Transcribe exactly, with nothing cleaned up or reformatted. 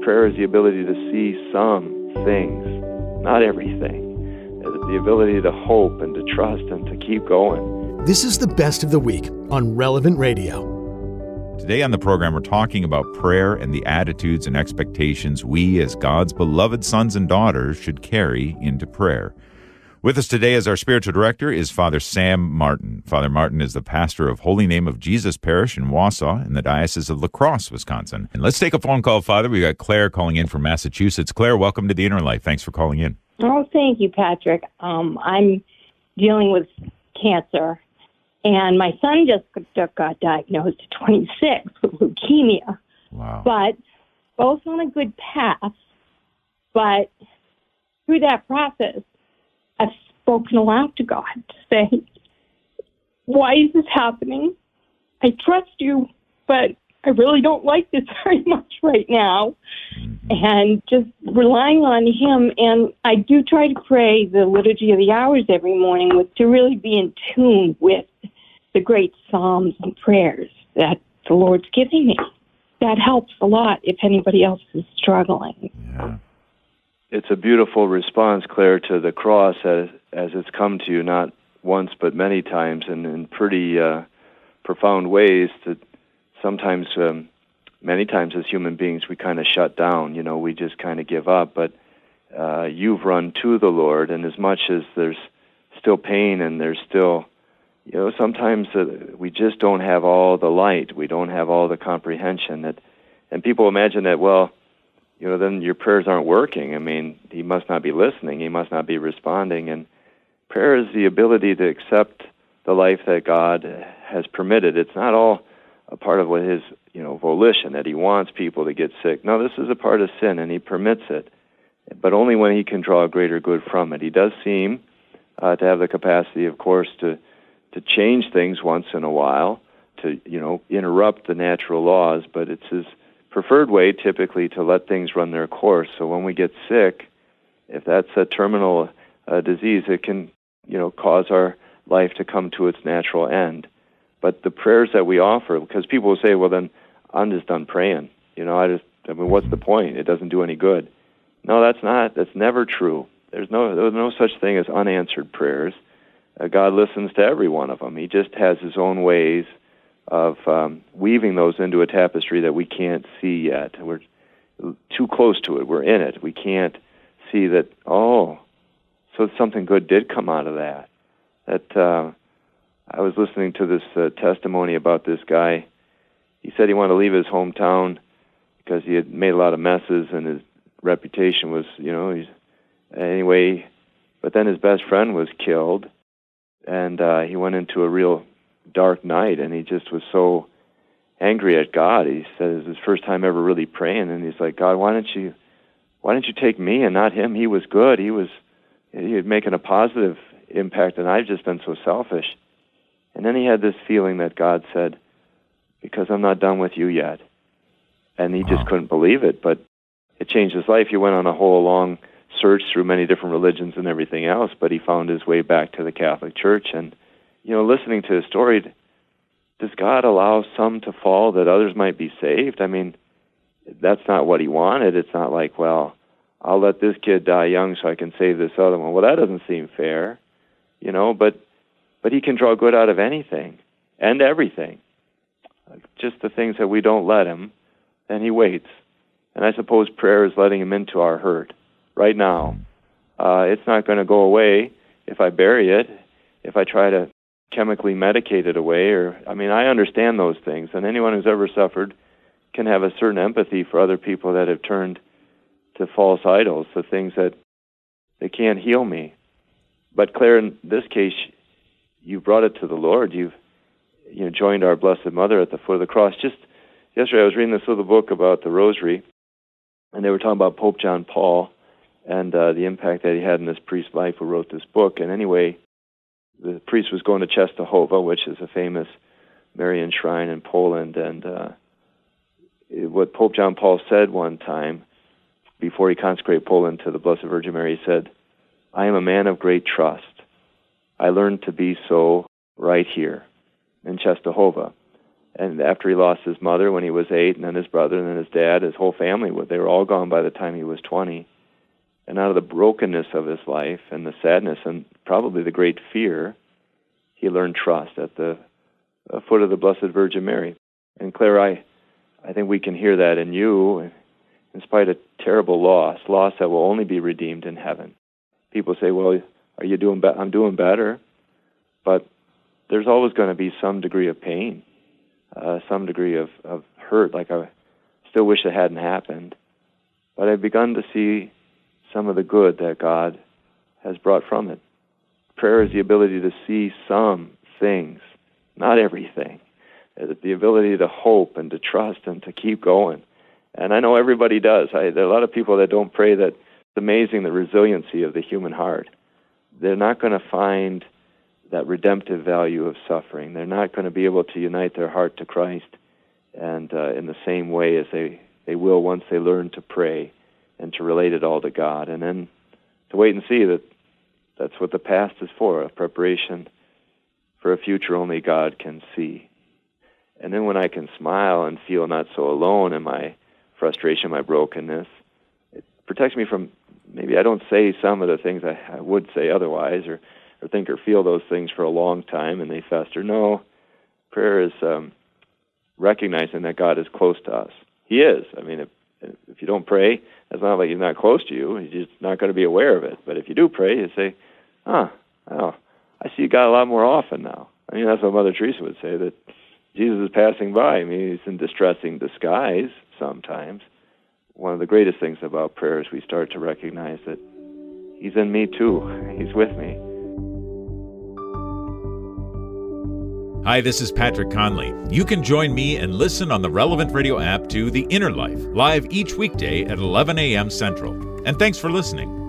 prayer is the ability to see some things, not everything. The ability to hope and to trust and to keep going. This is the Best of the Week on Relevant Radio. Today on the program, we're talking about prayer and the attitudes and expectations we as God's beloved sons and daughters should carry into prayer. With us today as our spiritual director is Father Sam Martin. Father Martin is the pastor of Holy Name of Jesus Parish in Wausau in the Diocese of La Crosse, Wisconsin. And let's take a phone call, Father. We got Claire calling in from Massachusetts. Claire, welcome to The Inner Life. Thanks for calling in. Oh, thank you, Patrick. Um, I'm dealing with cancer, and my son just got diagnosed at twenty-six with leukemia. Wow. But both on a good path. But through that process, I've spoken aloud to God to say, why is this happening? I trust you, but I really don't like this very much right now. Mm-hmm. And just relying on him. And I do try to pray the Liturgy of the Hours every morning with to really be in tune with the great psalms and prayers that the Lord's giving me. That helps a lot if anybody else is struggling. Yeah. It's a beautiful response, Claire, to the cross as as it's come to you, not once but many times, and in pretty uh, profound ways. That sometimes, um, many times as human beings, we kind of shut down. You know, we just kind of give up. But uh, you've run to the Lord, and as much as there's still pain and there's still, you know, sometimes uh, we just don't have all the light. We don't have all the comprehension. That, and people imagine that, well, you know, then your prayers aren't working. I mean, he must not be listening. He must not be responding. And prayer is the ability to accept the life that God has permitted. It's not all a part of what his, you know, volition, that he wants people to get sick. No, this is a part of sin, and he permits it, but only when he can draw a greater good from it. He does seem uh, to have the capacity, of course, to to change things once in a while, to, you know, interrupt the natural laws, but it's his preferred way typically to let things run their course. So when we get sick, if that's a terminal uh, disease, it can, you know, cause our life to come to its natural end. But the prayers that we offer, because people will say, well, then I'm just done praying. You know, I just, I mean, what's the point? It doesn't do any good. No, that's not. That's never true. There's no, there's no such thing as unanswered prayers. Uh, God listens to every one of them. He just has his own ways of um, weaving those into a tapestry that we can't see yet. We're too close to it. We're in it. We can't see that, oh, so something good did come out of that. That uh, I was listening to this uh, testimony about this guy. He said he wanted to leave his hometown because he had made a lot of messes and his reputation was, you know, he's, anyway, but then his best friend was killed, and uh, he went into a real dark night, and he just was so angry at God. He said it was his first time ever really praying, and he's like, God, why don't you, why don't you take me and not him? He was good. He was, he was making a positive impact, and I've just been so selfish. And then he had this feeling that God said, because I'm not done with you yet. And he just couldn't believe it, but it changed his life. He went on a whole long search through many different religions and everything else, but he found his way back to the Catholic Church. And you know, listening to his story, does God allow some to fall that others might be saved? I mean, that's not what he wanted. It's not like, well, I'll let this kid die young so I can save this other one. Well, that doesn't seem fair, you know, but but he can draw good out of anything and everything. Just the things that we don't let him, then he waits. And I suppose prayer is letting him into our hurt right now. Uh, it's not going to go away if I bury it, if I try to chemically medicate it away, or, I mean, I understand those things, and anyone who's ever suffered can have a certain empathy for other people that have turned to false idols, the things that they can't heal me. But Claire, in this case, you brought it to the Lord. You've you know, joined our Blessed Mother at the foot of the cross. Just yesterday I was reading this little book about the Rosary, and they were talking about Pope John Paul and uh, the impact that he had in this priest's life who wrote this book. And anyway, the priest was going to Czestochowa, which is a famous Marian shrine in Poland, and uh, what Pope John Paul said one time before he consecrated Poland to the Blessed Virgin Mary, he said, I am a man of great trust. I learned to be so right here in Czestochowa. And after he lost his mother when he was eight, and then his brother, and then his dad, his whole family, they were all gone by the time he was twenty. And out of the brokenness of his life and the sadness and probably the great fear, he learned trust at the uh, foot of the Blessed Virgin Mary. And Claire, I, I think we can hear that in you, in spite of terrible loss, loss that will only be redeemed in heaven. People say, well, are you doing be- I'm doing better. But there's always going to be some degree of pain, uh, some degree of, of hurt, like I still wish it hadn't happened. But I've begun to see some of the good that God has brought from it. Prayer is the ability to see some things, not everything. The ability to hope and to trust and to keep going. And I know everybody does. I, there are a lot of people that don't pray. That it's amazing the resiliency of the human heart. They're not going to find that redemptive value of suffering. They're not going to be able to unite their heart to Christ and uh, in the same way as they, they will once they learn to pray and to relate it all to God. And then to wait and see that that's what the past is for, a preparation for a future only God can see. And then when I can smile and feel not so alone in my frustration, my brokenness, it protects me from, maybe I don't say some of the things I, I would say otherwise, or, or think or feel those things for a long time and they fester. No, prayer is um, recognizing that God is close to us. He is. I mean, if, if you don't pray, it's not like he's not close to you. He's just not going to be aware of it. But if you do pray, you say, huh, oh, I see God a lot more often now. I mean, that's what Mother Teresa would say, that Jesus is passing by. I mean, he's in distressing disguise sometimes. One of the greatest things about prayer is we start to recognize that he's in me too. He's with me. Hi, this is Patrick Conley. You can join me and listen on the Relevant Radio app to The Inner Life, live each weekday at eleven a.m. Central. And thanks for listening.